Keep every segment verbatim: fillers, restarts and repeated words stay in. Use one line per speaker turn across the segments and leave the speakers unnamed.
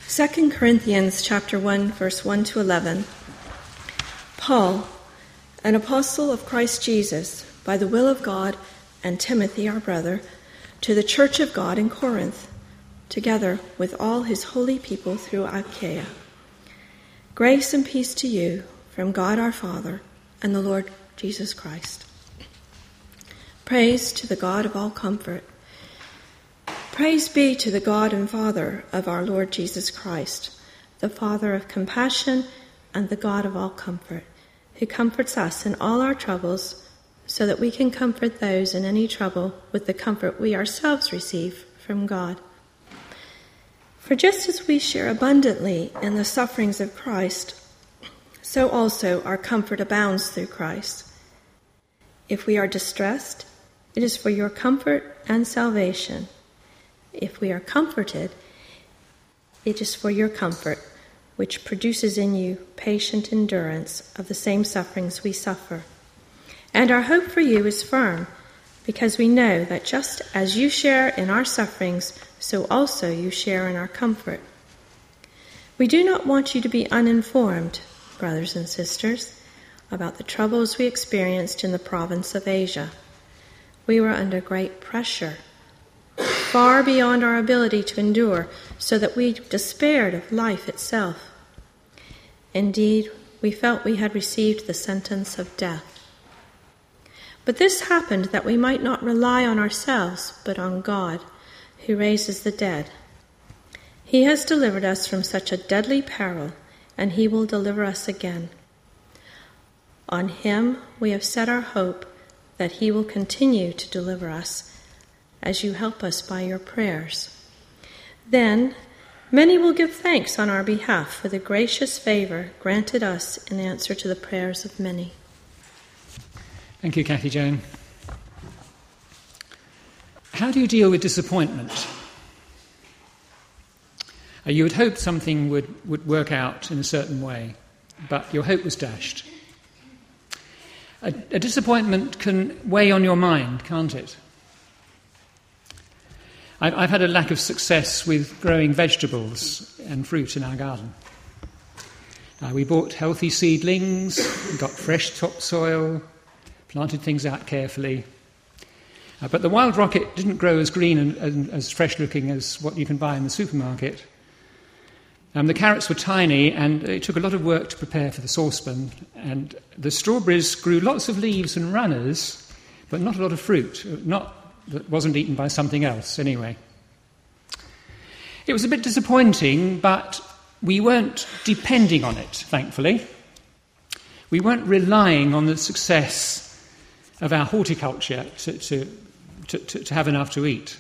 Second Corinthians chapter one, verse one to eleven. Paul, an apostle of Christ Jesus, by the will of God, and Timothy our brother, to the church of God in Corinth, together with all his holy people through Achaia. Grace and peace to you from God our Father and the Lord Jesus Christ. Praise to the God of all comfort. Praise be to the God and Father of our Lord Jesus Christ, the Father of compassion and the God of all comfort, who comforts us in all our troubles, so that we can comfort those in any trouble with the comfort we ourselves receive from God. For just as we share abundantly in the sufferings of Christ, so also our comfort abounds through Christ. If we are distressed, it is for your comfort and salvation. If we are comforted, it is for your comfort, which produces in you patient endurance of the same sufferings we suffer. And our hope for you is firm, because we know that just as you share in our sufferings, so also you share in our comfort. We do not want you to be uninformed, brothers and sisters, about the troubles we experienced in the province of Asia. We were under great pressure, far beyond our ability to endure, so that we despaired of life itself. Indeed, we felt we had received the sentence of death. But this happened that we might not rely on ourselves, but on God, who raises the dead. He has delivered us from such a deadly peril, and he will deliver us again. On him we have set our hope that he will continue to deliver us, as you help us by your prayers. Then many will give thanks on our behalf for the gracious favor granted us in answer to the prayers of many.
Thank you, Kathy Joan. How do you deal with disappointment? Uh, you had hoped something would, would work out in a certain way, but your hope was dashed. A, a disappointment can weigh on your mind, can't it? I've, I've had a lack of success with growing vegetables and fruit in our garden. Uh, we bought healthy seedlings, got fresh topsoil, planted things out carefully. Uh, but the wild rocket didn't grow as green and, and as fresh-looking as what you can buy in the supermarket. Um, the carrots were tiny, and it took a lot of work to prepare for the saucepan. And the strawberries grew lots of leaves and runners, but not a lot of fruit, not that wasn't eaten by something else anyway. It was a bit disappointing, but we weren't depending on it, thankfully. We weren't relying on the success of our horticulture to, to, to, to have enough to eat.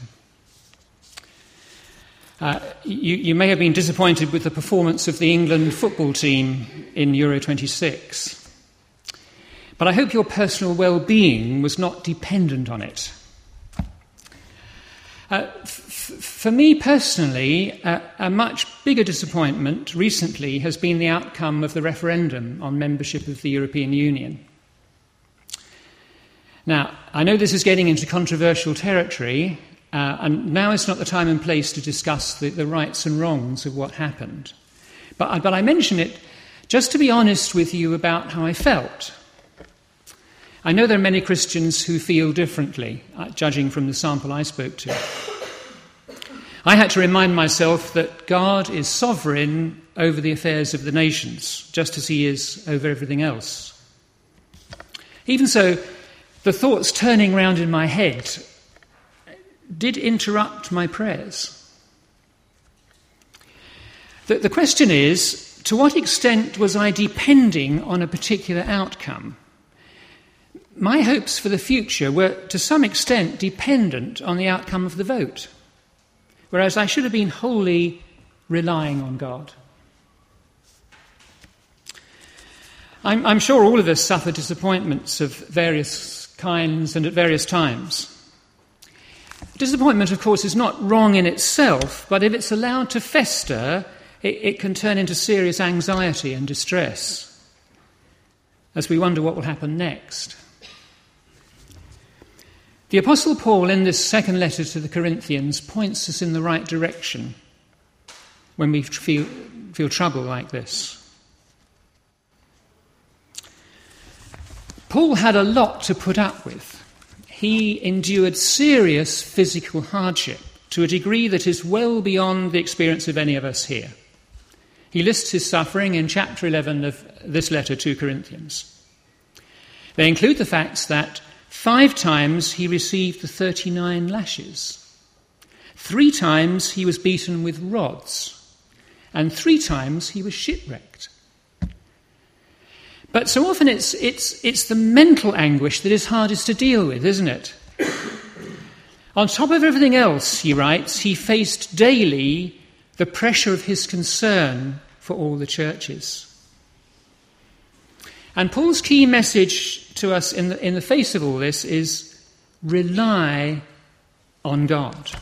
Uh, you, you may have been disappointed with the performance of the England football team in Euro twenty-six. But I hope your personal well-being was not dependent on it. Uh, f- for me personally, uh, a much bigger disappointment recently has been the outcome of the referendum on membership of the European Union. Now, I know this is getting into controversial territory, uh, and now is not the time and place to discuss the, the rights and wrongs of what happened. But, but I mention it just to be honest with you about how I felt. I know there are many Christians who feel differently, uh, judging from the sample I spoke to. I had to remind myself that God is sovereign over the affairs of the nations, just as he is over everything else. Even so, the thoughts turning round in my head did interrupt my prayers. The, the question is, to what extent was I depending on a particular outcome? My hopes for the future were, to some extent, dependent on the outcome of the vote, whereas I should have been wholly relying on God. I'm, I'm sure all of us suffer disappointments of various kinds and at various times. Disappointment, of course, is not wrong in itself, but if it's allowed to fester, it, it can turn into serious anxiety and distress as we wonder what will happen next. The Apostle Paul, in this second letter to the Corinthians, points us in the right direction. when we feel, feel trouble like this. Paul had a lot to put up with. He endured serious physical hardship to a degree that is well beyond the experience of any of us here. He lists his suffering in chapter eleven of this letter to Corinthians. They include the facts that five times he received the thirty-nine lashes, three times he was beaten with rods, and three times he was shipwrecked. But so often it's, it's, it's the mental anguish that is hardest to deal with, isn't it? On top of everything else, he writes, he faced daily the pressure of his concern for all the churches. And Paul's key message to us in the, in the face of all this is rely on God.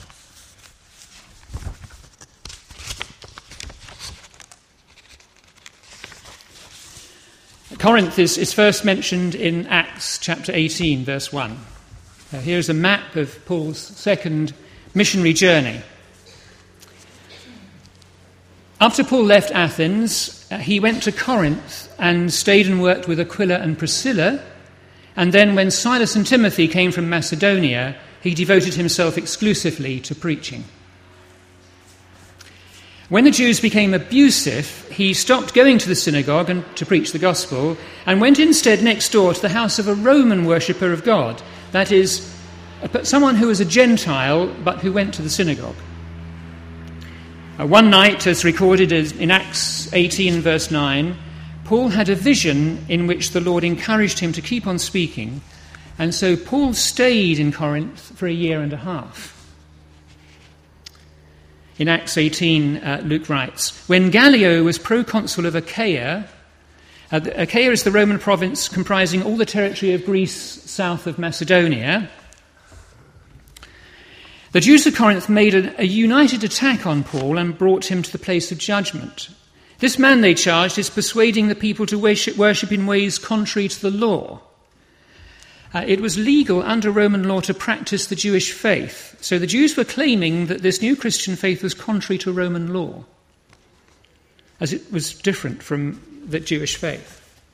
Corinth is, is first mentioned in Acts chapter eighteen, verse one. Now, here's a map of Paul's second missionary journey. After Paul left Athens, uh, he went to Corinth and stayed and worked with Aquila and Priscilla. And then when Silas and Timothy came from Macedonia, he devoted himself exclusively to preaching. When the Jews became abusive, he stopped going to the synagogue and to preach the gospel and went instead next door to the house of a Roman worshipper of God, that is, someone who was a Gentile but who went to the synagogue. Uh, one night, as recorded as in Acts eighteen, verse nine, Paul had a vision in which the Lord encouraged him to keep on speaking, and so Paul stayed in Corinth for a year and a half. In Acts eighteen, uh, Luke writes, when Gallio was proconsul of Achaia, uh, Achaia is the Roman province comprising all the territory of Greece south of Macedonia, the Jews of Corinth made a, a united attack on Paul and brought him to the place of judgment. This man, they charged, is persuading the people to worship, worship in ways contrary to the law. Uh, it was legal under Roman law to practice the Jewish faith. So the Jews were claiming that this new Christian faith was contrary to Roman law, as it was different from the Jewish faith.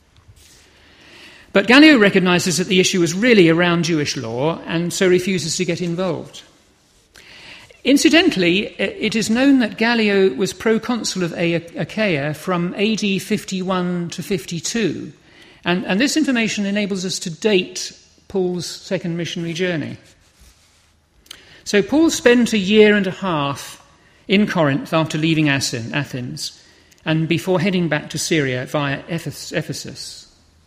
But Gallio recognises that the issue was really around Jewish law and so refuses to get involved. Incidentally, it is known that Gallio was proconsul of Achaia from A D fifty-one to fifty-two, and, and this information enables us to date Paul's second missionary journey. So Paul spent a year and a half in Corinth after leaving Athens and before heading back to Syria via Ephesus.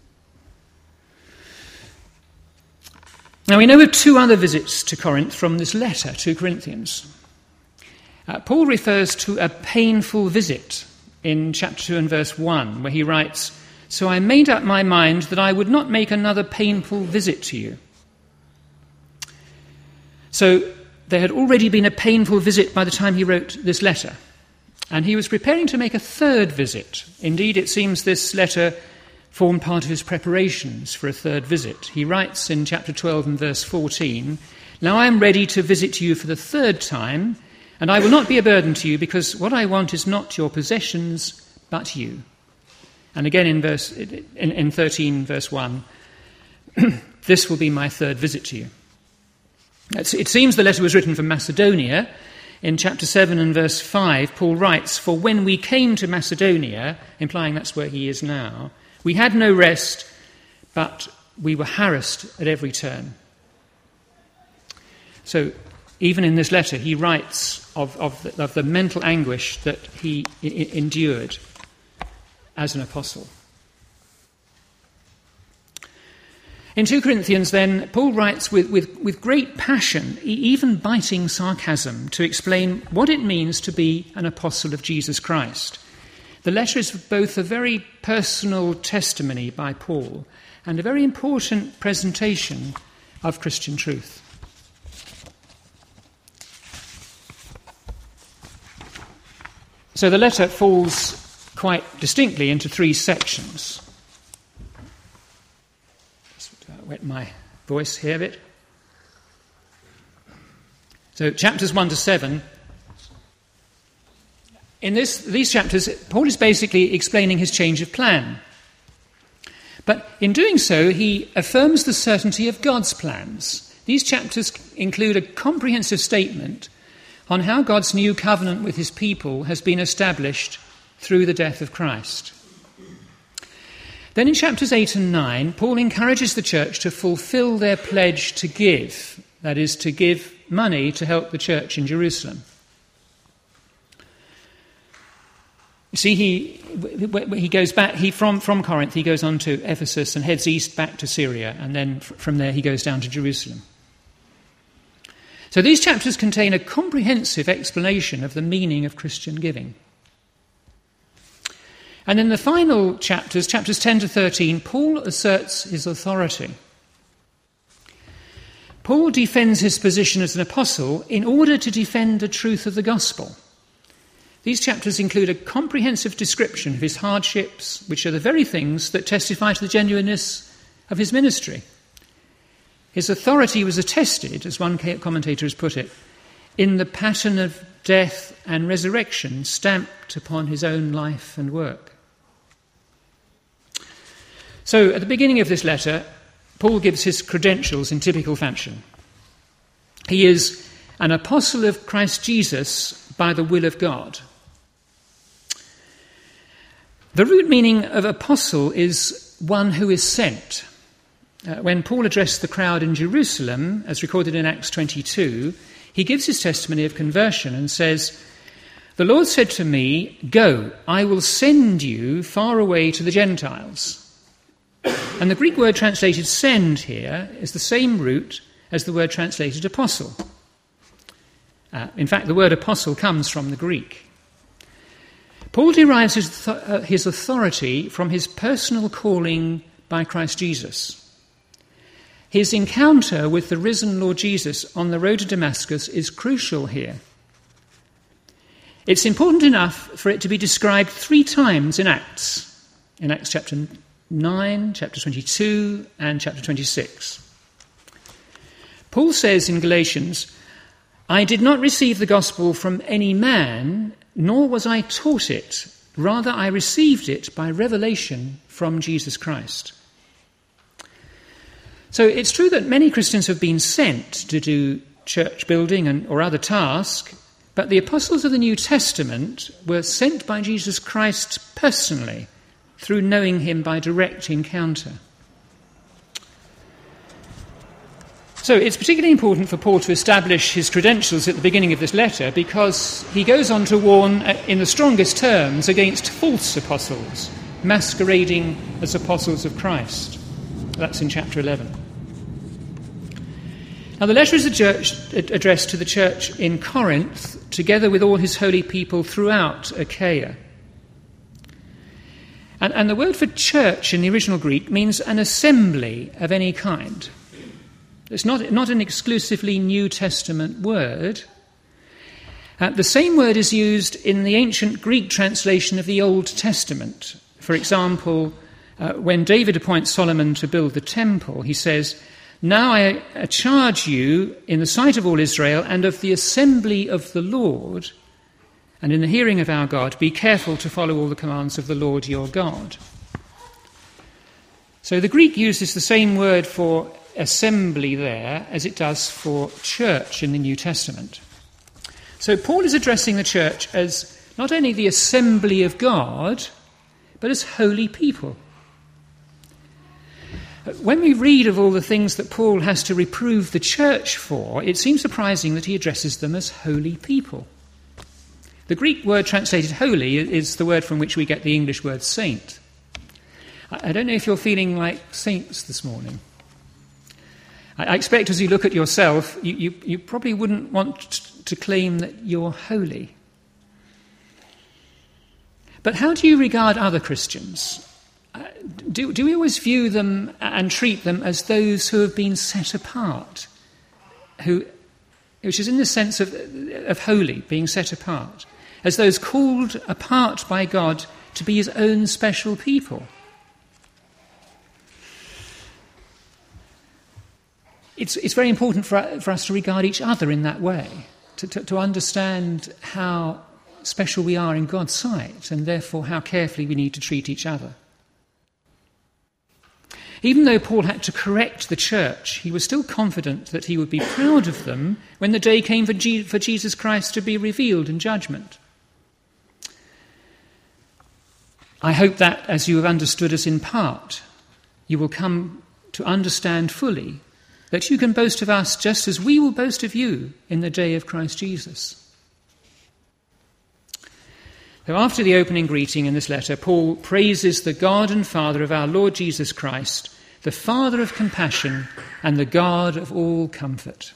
Now we know of two other visits to Corinth from this letter to Corinthians. Uh, Paul refers to a painful visit in chapter two and verse one, where he writes, "So I made up my mind that I would not make another painful visit to you." So there had already been a painful visit by the time he wrote this letter, and he was preparing to make a third visit. Indeed, it seems this letter formed part of his preparations for a third visit. He writes in chapter twelve and verse fourteen, "Now I am ready to visit you for the third time, and I will not be a burden to you, because what I want is not your possessions, but you." And again in verse in, in thirteen, verse one, "This will be my third visit to you." It's, it seems the letter was written from Macedonia. In chapter seven and verse five, Paul writes, "For when we came to Macedonia," implying that's where he is now, "we had no rest, but we were harassed at every turn." So even in this letter, he writes of, of, the, of the mental anguish that he I- endured as an apostle. In two Corinthians, then, Paul writes with, with, with great passion, even biting sarcasm, to explain what it means to be an apostle of Jesus Christ. The letter is both a very personal testimony by Paul and a very important presentation of Christian truth. So the letter falls quite distinctly into three sections. Wet my voice here a bit. So chapters one to seven in this, these chapters, Paul is basically explaining his change of plan. But in doing so, he affirms the certainty of God's plans. These chapters include a comprehensive statement on how God's new covenant with his people has been established through the death of Christ. Then in chapters eight and nine, Paul encourages the church to fulfill their pledge to give, that is, to give money to help the church in Jerusalem. You see, he he goes back, he from, from Corinth, he goes on to Ephesus and heads east back to Syria, and then from there he goes down to Jerusalem. So these chapters contain a comprehensive explanation of the meaning of Christian giving. And in the final chapters, chapters ten to thirteen, Paul asserts his authority. Paul defends his position as an apostle in order to defend the truth of the gospel. These chapters include a comprehensive description of his hardships, which are the very things that testify to the genuineness of his ministry. His authority was attested, as one commentator has put it, in the pattern of death and resurrection stamped upon his own life and work. So, at the beginning of this letter, Paul gives his credentials in typical fashion. He is an apostle of Christ Jesus by the will of God. The root meaning of apostle is one who is sent. Uh, when Paul addressed the crowd in Jerusalem, as recorded in Acts twenty-two, he gives his testimony of conversion and says, "The Lord said to me, 'Go, I will send you far away to the Gentiles.'" And the Greek word translated send here is the same root as the word translated apostle. Uh, in fact, the word apostle comes from the Greek. Paul derives his, th- uh, his authority from his personal calling by Christ Jesus. His encounter with the risen Lord Jesus on the road to Damascus is crucial here. It's important enough for it to be described three times in Acts, in Acts chapter nine, chapter twenty-two, and chapter twenty-six. Paul says in Galatians, "I did not receive the gospel from any man, nor was I taught it. Rather, I received it by revelation from Jesus Christ." So it's true that many Christians have been sent to do church building and, or other tasks, but the apostles of the New Testament were sent by Jesus Christ personally through knowing him by direct encounter. So it's particularly important for Paul to establish his credentials at the beginning of this letter because he goes on to warn in the strongest terms against false apostles masquerading as apostles of Christ. That's in chapter eleven. Now the letter is addressed to the church in Corinth together with all his holy people throughout Achaia. And, and the word for church in the original Greek means an assembly of any kind. It's not, not an exclusively New Testament word. Uh, the same word is used in the ancient Greek translation of the Old Testament. For example, uh, when David appoints Solomon to build the temple, he says, "Now I charge you in the sight of all Israel and of the assembly of the Lord, and in the hearing of our God, be careful to follow all the commands of the Lord your God." So the Greek uses the same word for assembly there as it does for church in the New Testament. So Paul is addressing the church as not only the assembly of God, but as holy people. When we read of all the things that Paul has to reprove the church for, it seems surprising that he addresses them as holy people. The Greek word translated holy is the word from which we get the English word saint. I don't know if you're feeling like saints this morning. I expect as you look at yourself, you, you, you probably wouldn't want to claim that you're holy. But how do you regard other Christians? Uh, do, do we always view them and treat them as those who have been set apart, who, which is in the sense of, of holy, being set apart, as those called apart by God to be his own special people? It's, it's very important for, for us to regard each other in that way, to, to, to understand how special we are in God's sight, and therefore how carefully we need to treat each other. Even though Paul had to correct the church, he was still confident that he would be proud of them when the day came for, G- for Jesus Christ to be revealed in judgment. I hope that, as you have understood us in part, you will come to understand fully that you can boast of us just as we will boast of you in the day of Christ Jesus. So after the opening greeting in this letter, Paul praises the God and Father of our Lord Jesus Christ, the Father of compassion and the God of all comfort.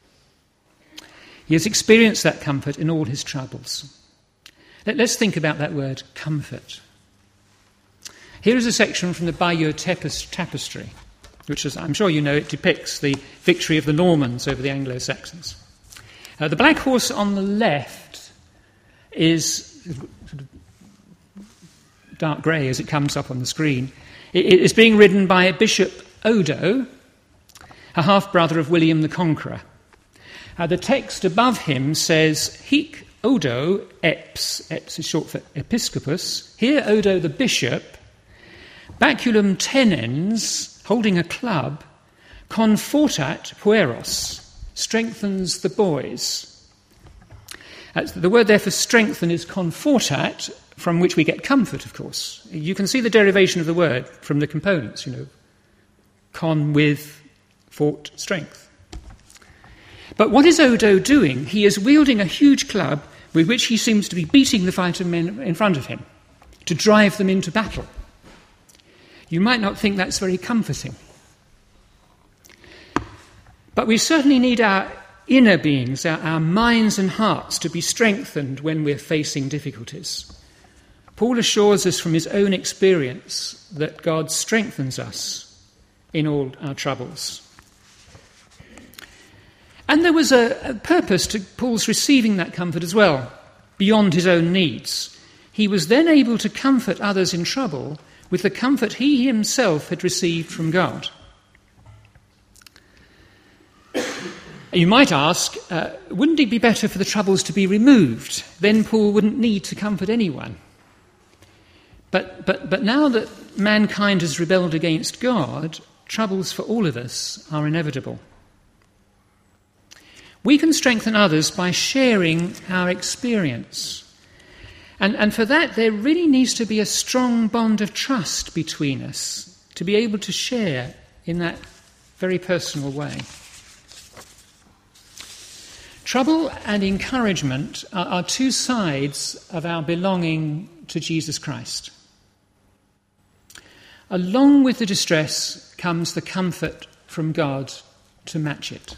He has experienced that comfort in all his troubles. Let's think about that word, comfort. Here is a section from the Bayeux Tapestry, which, as I'm sure you know, it depicts the victory of the Normans over the Anglo-Saxons. Uh, the black horse on the left is sort of dark grey as it comes up on the screen. It is being ridden by Bishop Odo, a half-brother of William the Conqueror. Uh, the text above him says, Hic Odo Eps, Eps is short for Episcopus, here Odo the bishop, baculum tenens, holding a club, confortat pueros, strengthens the boys. Uh, the word there for strengthen is confortat, from which we get comfort, of course. You can see the derivation of the word from the components, you know, con, with, fort, strength. But what is Odo doing? He is wielding a huge club with which he seems to be beating the fighter men in front of him to drive them into battle. You might not think that's very comforting. But we certainly need our inner beings, our, our minds and hearts, to be strengthened when we're facing difficulties. Paul assures us from his own experience that God strengthens us in all our troubles. And there was a, a purpose to Paul's receiving that comfort as well, beyond his own needs. He was then able to comfort others in trouble with the comfort he himself had received from God. You might ask, uh, wouldn't it be better for the troubles to be removed? Then Paul wouldn't need to comfort anyone. But, but, but now that mankind has rebelled against God, troubles for all of us are inevitable. We can strengthen others by sharing our experience. And, and for that, there really needs to be a strong bond of trust between us to be able to share in that very personal way. Trouble and encouragement are, are two sides of our belonging to Jesus Christ. Along with the distress comes the comfort from God to match it.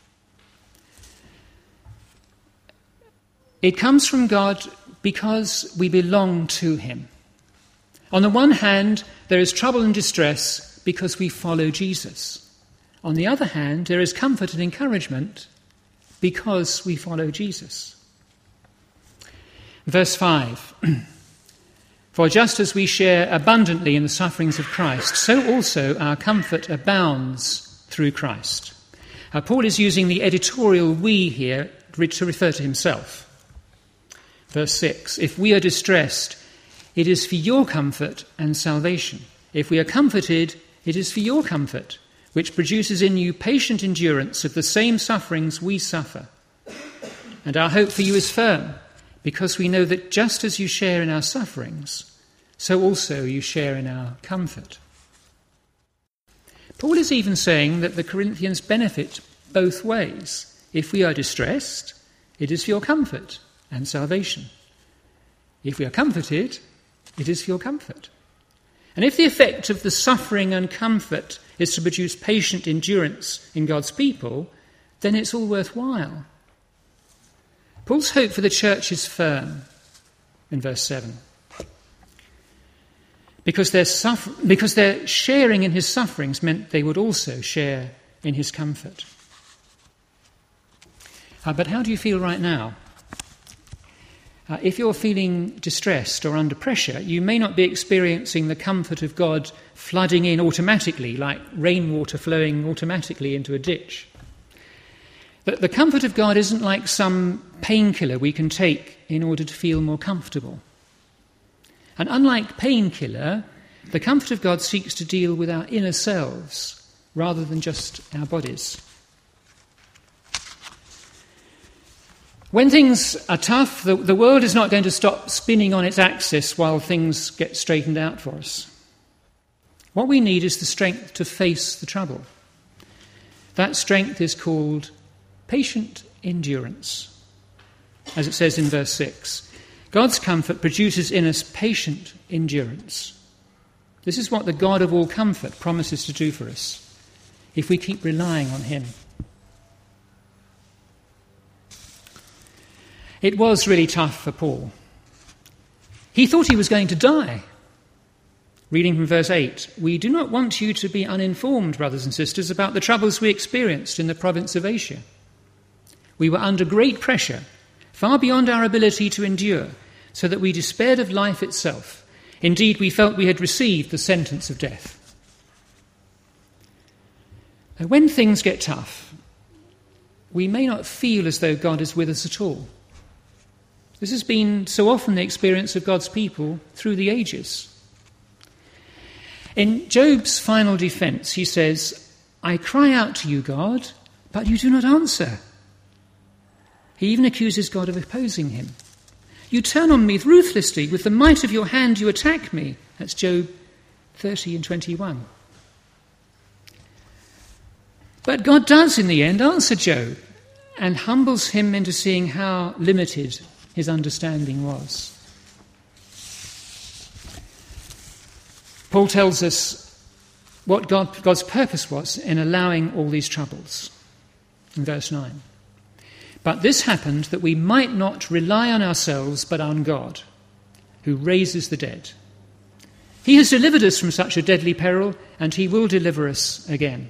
It comes from God because we belong to him. On the one hand, there is trouble and distress because we follow Jesus. On the other hand, there is comfort and encouragement because we follow Jesus. Verse five, for just as we share abundantly in the sufferings of Christ, so also our comfort abounds through Christ. Uh, Paul is using the editorial we here to refer to himself. Verse six, if we are distressed, it is for your comfort and salvation. If we are comforted, it is for your comfort, which produces in you patient endurance of the same sufferings we suffer. And our hope for you is firm, because we know that just as you share in our sufferings, so also you share in our comfort. Paul is even saying that the Corinthians benefit both ways. If we are distressed, it is for your comfort and salvation. If we are comforted, it is for your comfort. And if the effect of the suffering and comfort is to produce patient endurance in God's people, then it's all worthwhile. Paul's hope for the church is firm in verse seven. Because their, suffer- because their sharing in his sufferings meant they would also share in his comfort. Uh, but how do you feel right now? Uh, if you're feeling distressed or under pressure, you may not be experiencing the comfort of God flooding in automatically, like rainwater flowing automatically into a ditch. that the comfort of God isn't like some painkiller we can take in order to feel more comfortable. And unlike painkiller, the comfort of God seeks to deal with our inner selves rather than just our bodies. When things are tough, the, the world is not going to stop spinning on its axis while things get straightened out for us. What we need is the strength to face the trouble. That strength is called patient endurance. As it says in verse six, God's comfort produces in us patient endurance. This is what the God of all comfort promises to do for us if we keep relying on him. It was really tough for Paul. He thought he was going to die. Reading from verse eight, we do not want you to be uninformed, brothers and sisters, about the troubles we experienced in the province of Asia. We were under great pressure, far beyond our ability to endure, so that we despaired of life itself. Indeed, we felt we had received the sentence of death. Now, when things get tough, we may not feel as though God is with us at all. This has been so often the experience of God's people through the ages. In Job's final defense, he says, I cry out to you, God, but you do not answer. He even accuses God of opposing him. You turn on me ruthlessly. With the might of your hand you attack me. That's Job thirty and twenty-one. But God does, in the end, answer Job and humbles him into seeing how limited his understanding was. Paul tells us what God, God's purpose was in allowing all these troubles. In verse nine. But this happened that we might not rely on ourselves but on God, who raises the dead. He has delivered us from such a deadly peril, and he will deliver us again.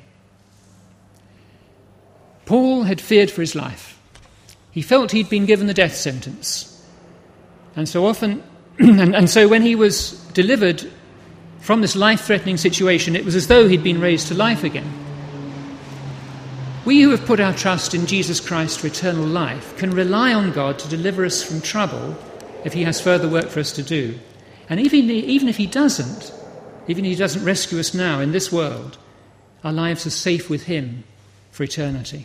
Paul had feared for his life. He felt he'd been given the death sentence. And so often, and, and so when he was delivered from this life-threatening situation, it was as though he'd been raised to life again. We who have put our trust in Jesus Christ for eternal life can rely on God to deliver us from trouble if he has further work for us to do. And even, even if he doesn't, even if he doesn't rescue us now in this world, our lives are safe with him for eternity.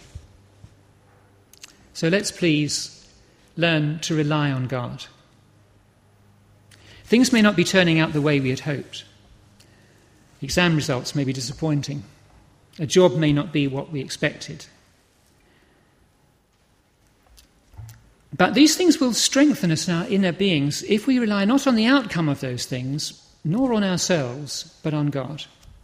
So let's please learn to rely on God. Things may not be turning out the way we had hoped. Exam results may be disappointing. A job may not be what we expected. But these things will strengthen us in our inner beings if we rely not on the outcome of those things, nor on ourselves, but on God.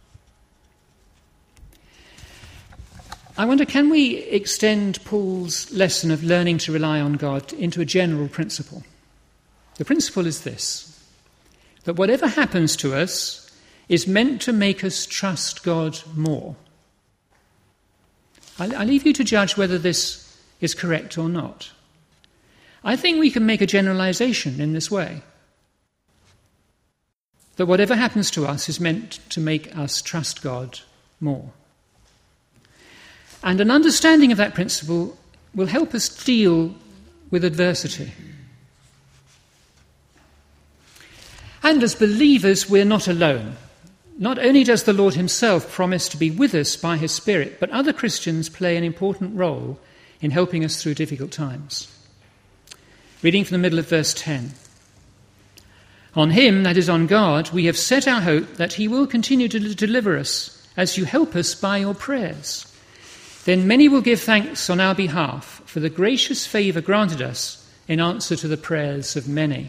I wonder, can we extend Paul's lesson of learning to rely on God into a general principle? The principle is this, that whatever happens to us is meant to make us trust God more. I, I leave you to judge whether this is correct or not. I think we can make a generalization in this way, that whatever happens to us is meant to make us trust God more. And an understanding of that principle will help us deal with adversity. And as believers, we're not alone. Not only does the Lord himself promise to be with us by his Spirit, but other Christians play an important role in helping us through difficult times. Reading from the middle of verse ten. On him, that is on God, we have set our hope that he will continue to deliver us as you help us by your prayers. Then many will give thanks on our behalf for the gracious favour granted us in answer to the prayers of many.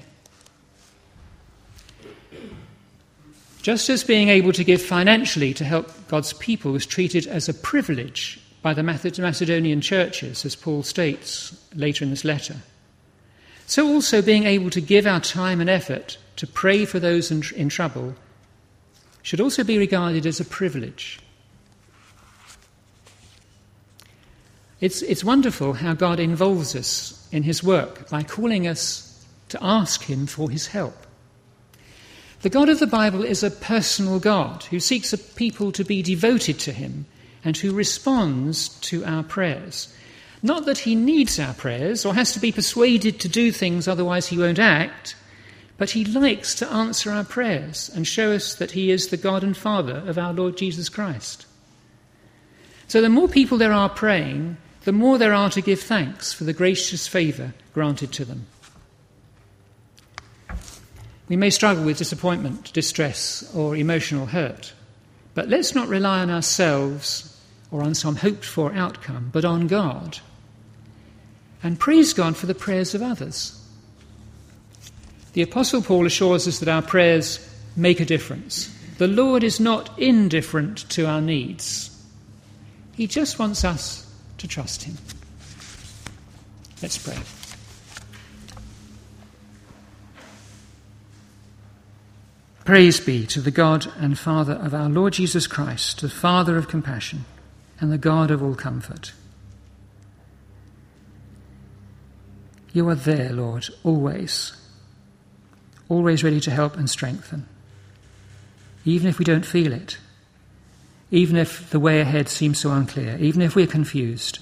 Just as being able to give financially to help God's people was treated as a privilege by the Macedonian churches, as Paul states later in this letter, so also being able to give our time and effort to pray for those in, in trouble should also be regarded as a privilege. It's, it's wonderful how God involves us in his work by calling us to ask him for his help. The God of the Bible is a personal God who seeks a people to be devoted to him and who responds to our prayers. Not that he needs our prayers or has to be persuaded to do things, otherwise he won't act, but he likes to answer our prayers and show us that he is the God and Father of our Lord Jesus Christ. So the more people there are praying, the more there are to give thanks for the gracious favour granted to them. We may struggle with disappointment, distress, or emotional hurt, but let's not rely on ourselves or on some hoped-for outcome, but on God. And praise God for the prayers of others. The Apostle Paul assures us that our prayers make a difference. The Lord is not indifferent to our needs. He just wants us to trust him. Let's pray. Praise be to the God and Father of our Lord Jesus Christ, the Father of compassion and the God of all comfort. You are there, Lord, always, always ready to help and strengthen, even if we don't feel it, even if the way ahead seems so unclear, even if we're confused.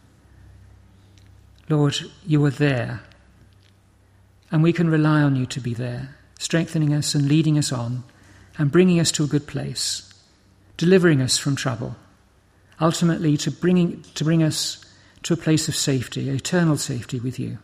Lord, you are there, and we can rely on you to be there, strengthening us and leading us on and bringing us to a good place, delivering us from trouble, ultimately to, bringing, to bring us to a place of safety, eternal safety with you.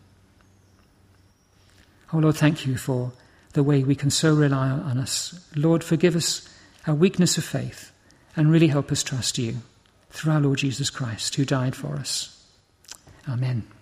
Oh Lord, thank you for the way we can so rely on us. Lord, forgive us our weakness of faith and really help us trust you through our Lord Jesus Christ, who died for us. Amen.